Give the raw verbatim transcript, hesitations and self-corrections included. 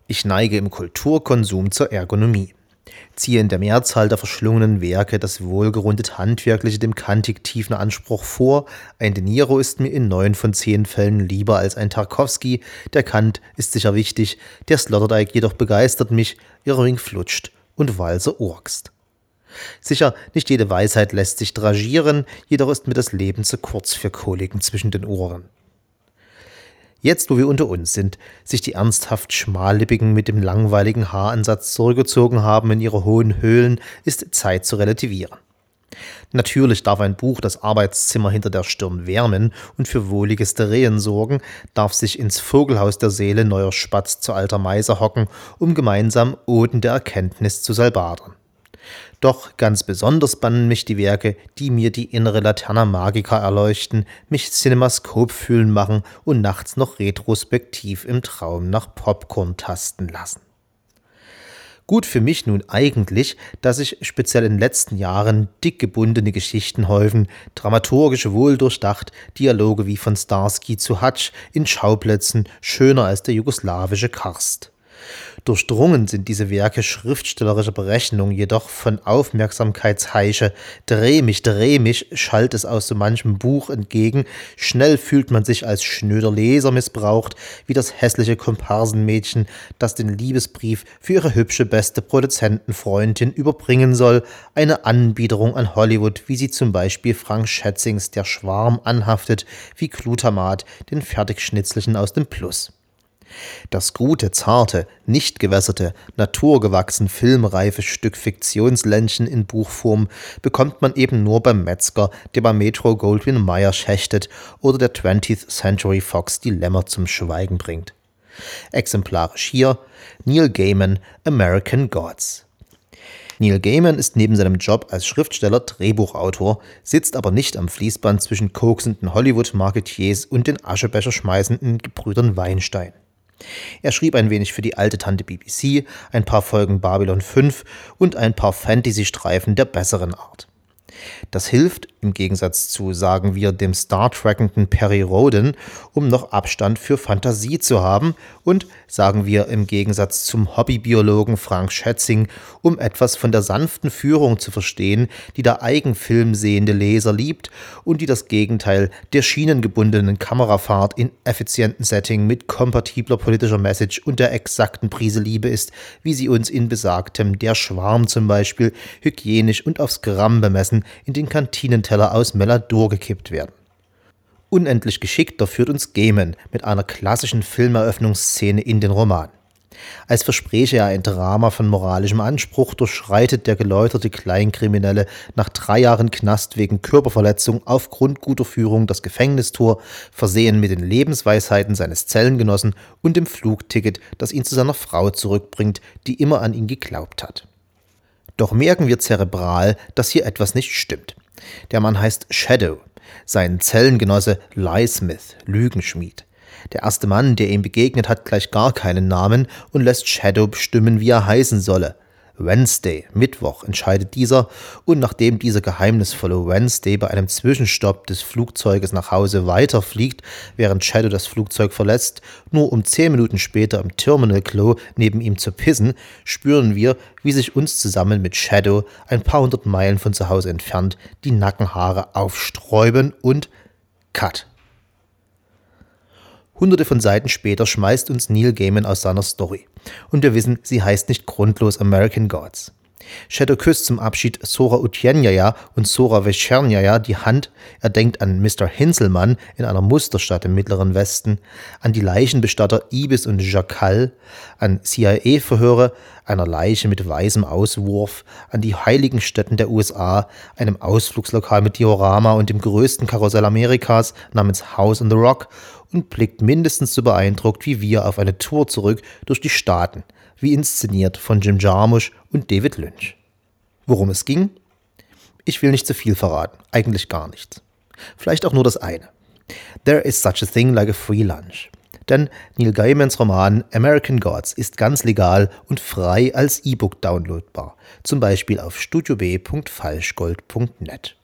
Ich neige im Kulturkonsum zur Ergonomie. Ziehe in der Mehrzahl der verschlungenen Werke das wohlgerundet Handwerkliche dem kantig tiefen Anspruch vor, ein De Niro ist mir in neun von zehn Fällen lieber als ein Tarkowski, der Kant ist sicher wichtig, der Sloterdijk jedoch begeistert mich, Irving flutscht und Walser urkst. Sicher, nicht jede Weisheit lässt sich dragieren, jedoch ist mir das Leben zu kurz für Koliken zwischen den Ohren. Jetzt, wo wir unter uns sind, sich die ernsthaft Schmallippigen mit dem langweiligen Haaransatz zurückgezogen haben in ihre hohen Höhlen, ist Zeit zu relativieren. Natürlich darf ein Buch das Arbeitszimmer hinter der Stirn wärmen und für wohlige Stereen sorgen, darf sich ins Vogelhaus der Seele neuer Spatz zu alter Meise hocken, um gemeinsam Oden der Erkenntnis zu salbadern. Doch ganz besonders bannen mich die Werke, die mir die innere Laterna Magica erleuchten, mich Cinemascope fühlen machen und nachts noch retrospektiv im Traum nach Popcorn tasten lassen. Gut für mich nun eigentlich, dass sich speziell in den letzten Jahren dick gebundene Geschichten häufen, dramaturgisch wohl durchdacht, Dialoge wie von Starsky zu Hutch in Schauplätzen schöner als der jugoslawische Karst. Durchdrungen sind diese Werke schriftstellerischer Berechnung jedoch von Aufmerksamkeitsheische. Dreh mich, dreh mich, schallt es aus so manchem Buch entgegen. Schnell fühlt man sich als schnöder Leser missbraucht, wie das hässliche Komparsenmädchen, das den Liebesbrief für ihre hübsche beste Produzentenfreundin überbringen soll. Eine Anbiederung an Hollywood, wie sie zum Beispiel Frank Schätzings Der Schwarm anhaftet, wie Glutamat, den Fertigschnitzlichen aus dem Plus. Das gute, zarte, nicht gewässerte, naturgewachsen filmreife Stück Fiktionsländchen in Buchform bekommt man eben nur beim Metzger, der bei Metro-Goldwyn-Mayer schächtet oder der twentieth Century Fox die Lämmer zum Schweigen bringt. Exemplarisch hier Neil Gaiman, American Gods. Neil Gaiman ist neben seinem Job als Schriftsteller Drehbuchautor, sitzt aber nicht am Fließband zwischen koksenden Hollywood-Marketiers und den Aschebecher schmeißenden Gebrüdern Weinstein. Er schrieb ein wenig für die alte Tante B B C, ein paar Folgen Babylon fünf und ein paar Fantasy-Streifen der besseren Art. Das hilft, im Gegensatz zu, sagen wir, dem Star-Trackenden Perry Rhodan, um noch Abstand für Fantasie zu haben und, sagen wir, im Gegensatz zum Hobbybiologen Frank Schätzing, um etwas von der sanften Führung zu verstehen, die der Eigenfilm sehende Leser liebt und die das Gegenteil der schienengebundenen Kamerafahrt in effizienten Setting mit kompatibler politischer Message und der exakten Prise Liebe ist, wie sie uns in besagtem Der Schwarm zum Beispiel hygienisch und aufs Gramm bemessen in den Kantinenteller aus Melador gekippt werden. Unendlich geschickter führt uns Gaiman mit einer klassischen Filmeröffnungsszene in den Roman. Als verspräche er ein Drama von moralischem Anspruch, durchschreitet der geläuterte Kleinkriminelle nach drei Jahren Knast wegen Körperverletzung aufgrund guter Führung das Gefängnistor, versehen mit den Lebensweisheiten seines Zellengenossen und dem Flugticket, das ihn zu seiner Frau zurückbringt, die immer an ihn geglaubt hat. Doch merken wir zerebral, dass hier etwas nicht stimmt. Der Mann heißt Shadow, sein Zellengenosse Lie Smith, Lügenschmied. Der erste Mann, der ihm begegnet, hat gleich gar keinen Namen und lässt Shadow bestimmen, wie er heißen solle. Wednesday, Mittwoch, entscheidet dieser, und nachdem dieser geheimnisvolle Wednesday bei einem Zwischenstopp des Flugzeuges nach Hause weiterfliegt, während Shadow das Flugzeug verlässt, nur um zehn Minuten später im Terminal-Klo neben ihm zu pissen, spüren wir, wie sich uns zusammen mit Shadow ein paar hundert Meilen von zu Hause entfernt die Nackenhaare aufsträuben und Cut. Hunderte von Seiten später schmeißt uns Neil Gaiman aus seiner Story. Und wir wissen, sie heißt nicht grundlos American Gods. Shadow küsst zum Abschied Sora Utjenjaya und Sora Vechernjaya die Hand. Er denkt an Mister Hinselmann in einer Musterstadt im Mittleren Westen, an die Leichenbestatter Ibis und Jackal, an C I A-Verhöre einer Leiche mit weißem Auswurf, an die heiligen Stätten der U S A, einem Ausflugslokal mit Diorama und dem größten Karussell Amerikas namens House on the Rock und blickt mindestens so beeindruckt wie wir auf eine Tour zurück durch die Staaten, wie inszeniert von Jim Jarmusch und David Lynch. Worum es ging? Ich will nicht zu viel verraten, eigentlich gar nichts. Vielleicht auch nur das eine. There is such a thing like a free lunch. Denn Neil Gaimans Roman American Gods ist ganz legal und frei als E-Book downloadbar, zum Beispiel auf studiob punkt falschgold punkt net.